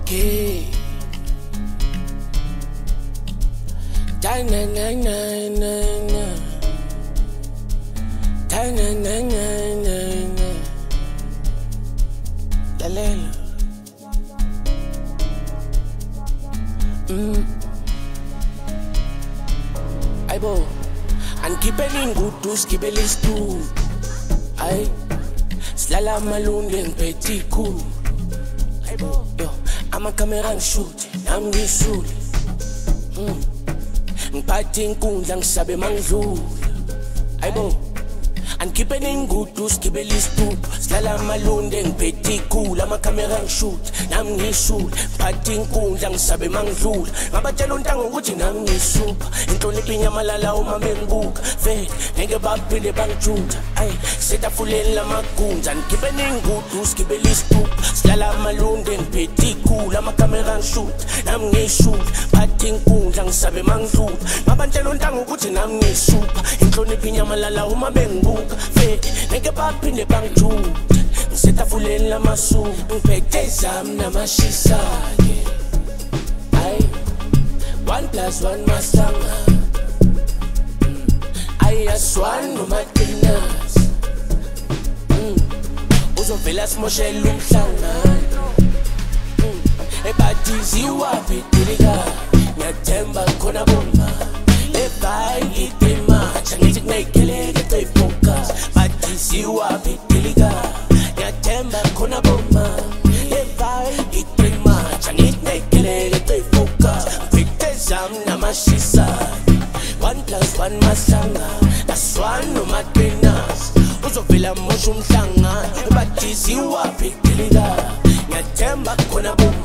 okay. Na na na na na. Na na na na na. Lalela. Aibo, angibele ngudu skibele istu. Ay, slala malunde ngiphethe ikhulu. Aibo, yo, ama-camera ngishuthi, nami ngishule. Ngiphathe inkundla ngisabe mangidlula. Aibo, angibele ngudu skibele istu. Slala malunde ngiphethe ikhulu, ama-camera ngishuthi, nami ngishule. Ngiphathe inkundla ngisabe mangidlula. Ngabatshela untanga ukuthi nami ngisupa. Inhlonipho inyamalala uma bengibuka. Vele ngeke baphinde bangijutha. Ay, setafuleni lamagunja. Ngibele ngudu skibele istu. Slala malunde ngiphethe ikhulu, ama-camera ngishuthi, nami ngishule. Ngiphathe inkundla ngisabe mangidlula. Ngabatshela untanga ukuthi nami ngisupa. Inhlonipho inyamalala uma bengibuka. Vele ngeke baphinde bangijutha. Setafuleni lamasuku ngiphethe zami namashisa-ke. Ay, 1+1 masanga. Ay, aswani nomaqhinas. Uzovela simoshela umhlangano. Ebadiziwaphi dilika. Ngiyathemba khona bomba. Ebhayi itimacha ngithi kuneyikeleke toyifocus. Badiziwaphi dilika. Ngiyathemba khona bomba. Ebhayi itimacha ngithi kuneyikeleke toyifocus. Ngiphethe zami namashisa. 1+1 masanga. Aswani nomaqhinas. Uzovela mosha umhlangano. Ebadiziwaphi dilika. Ngiyathemba khona bomba.